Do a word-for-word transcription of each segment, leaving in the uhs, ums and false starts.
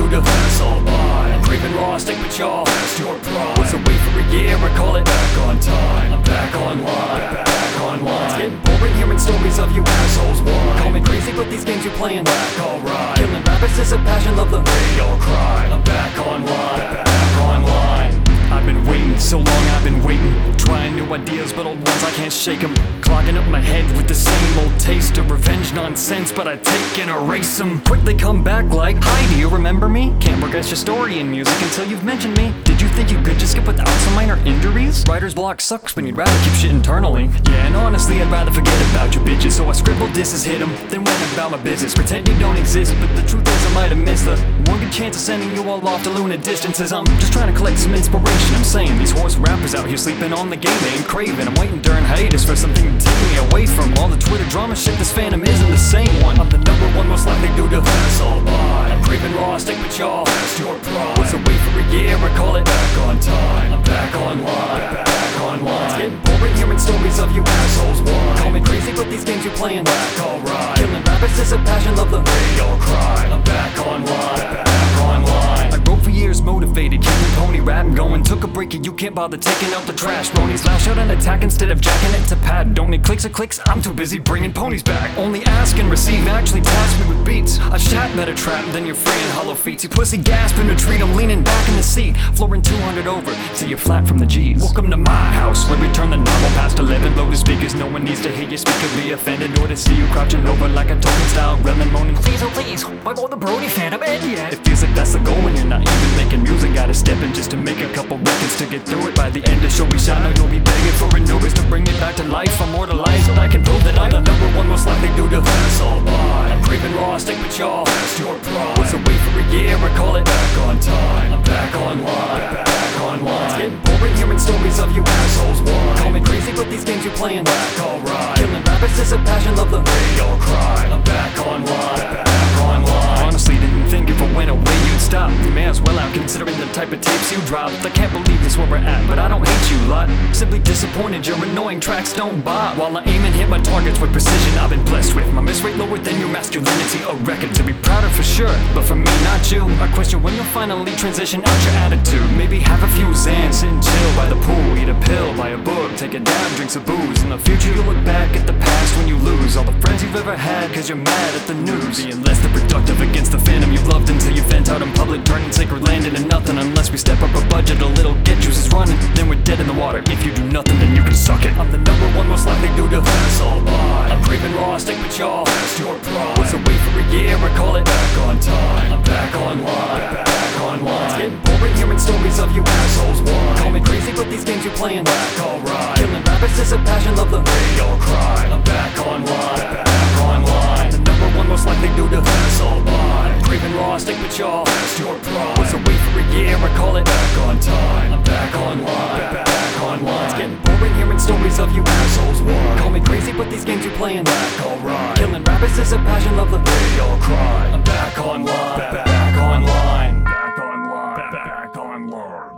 do to pass all by. I'm craving raw, stick with y'all, past your pride. Was away for a year, I call it back on time. I'm back online, back, back online. It's getting boring hearing stories of you assholes whine. Call me crazy, but these games you're playing back alright. Killing rappers is a passion, love the way y'all cry. I'm back online, back, back online. I've been waiting, so long I've been waiting. Trying new ideas, but old ones I can't shake them. Clogging up my head with the same old taste of revenge nonsense, but I take and erase them. Quickly come back like, hi, do you remember me? Can't progress your story in music until you've mentioned me. Did you think you could just skip without some minor injuries? Writer's block sucks when you'd rather keep shit internally. Yeah, and honestly I'd rather forget about you bitches. So I scribbled disses, hit them, then went about my business. Pretend you don't exist, but the truth is I might have missed the one good chance of sending you all off to lunar distances. I'm just trying to collect some inspiration. I'm saying these horse rappers out here sleeping on the game they ain't craving. I'm waiting during hiatus for something to take me away from all the Twitter drama shit. This phantom isn't the same one. I'm the number one most likely dude to pass all by. I'm craving raw, stick with y'all, past your pride. Was away for a year, I call it back on time. I'm back online, back, back online. It's getting boring hearing stories of you assholes whine. Call me crazy, but these games you're playing back alright. Killing rappers is a passion, love the way y'all cry. I'm back online, back, back online. I wrote for years, motivated, keeping pony rap going. Took a break and you can't bother taking out the trash. Bronies lash out and attack instead of jacking it to pad. Don't need clicks or clicks, I'm too busy bringing ponies back. Only ask and receive, actually task me with beats. I chat better trap than your free and hollow feet. See pussy gasp in retreat, I'm leaning back in the seat. Flooring two hundred over, see you flat from the G's. Welcome to my house, where we turn the novel past eleven. Load the speakers, no one needs to hear you speak or be offended. Or to see you crouching over like a token style gremlin moaning. Please, oh please, why won't the Brody fan? I'm in yet. It feels like that's the goal when you're not even making music. Gotta step in just to make a couple records to get through it. By the end of show we shine, you'll be begging for renewals to bring it back to life. Immortalized, and I can prove that I'm the number one most likely dude to pass all by. I'm craving raw, stick with y'all, past your pride. Was away for a year, I call it back on time. I'm back online, back, back online. It's getting boring hearing stories of you assholes whine. Call me crazy, but these games you're playing back alright. Killing rappers is a passion, love the way y'all cry. I'm back online, back, back online. Honestly, didn't think if I went away you'd stop. You may as well out considering the type of tapes you dropped. I can't believe this where we're at, but I don't hate you lot. Simply disappointed your annoying tracks don't bop. While I aim and hit my targets with precision I've been blessed with. My miss rate lower than your masculinity, a record to be proud of for sure. But for me, not you. I question when you'll finally transition out your attitude. Maybe have a few Xans, sit and chill by the pool. Eat a pill, buy a book, take a dab, drink some booze. In the future you'll look back at the past when you lose all the friends you've ever had, cause you're mad at the news. Being less than productive against the phantom you've loved until you vent out in public, turning sacred land into nothing. Unless we step up a budget a little, get juices running, then we're dead in the water. If you do nothing, then you can suck it. I'm the number one most likely dude to pass all by. I'm craving raw, stick with y'all, past your pride. Was away for a year, I call it back on time. I'm back online, back, back online. It's getting boring hearing stories of you assholes whine. Call me crazy, but these games you're playing back alright. Killing rappers is a passion, love the way y'all cry. I'm back online, back, back online. The number one most likely dude to pass all by. I'm craving raw, stick with y'all, past your pride. Was away for a year, I call it back on time. I'm back online, back, back online. It's getting boring hearing stories of you assholes whine. Call me crazy, but these games you're playing back alright. Killing rappers is a passion, love the way y'all cry. I'm back online, back, back online, back online, back, back online.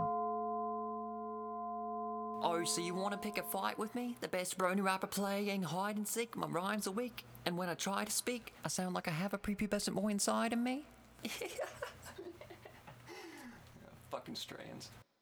Oh, so you want to pick a fight with me? The best brony rapper playing hide and seek. My rhymes are weak, and when I try to speak, I sound like I have a prepubescent boy inside of me. Fucking strands.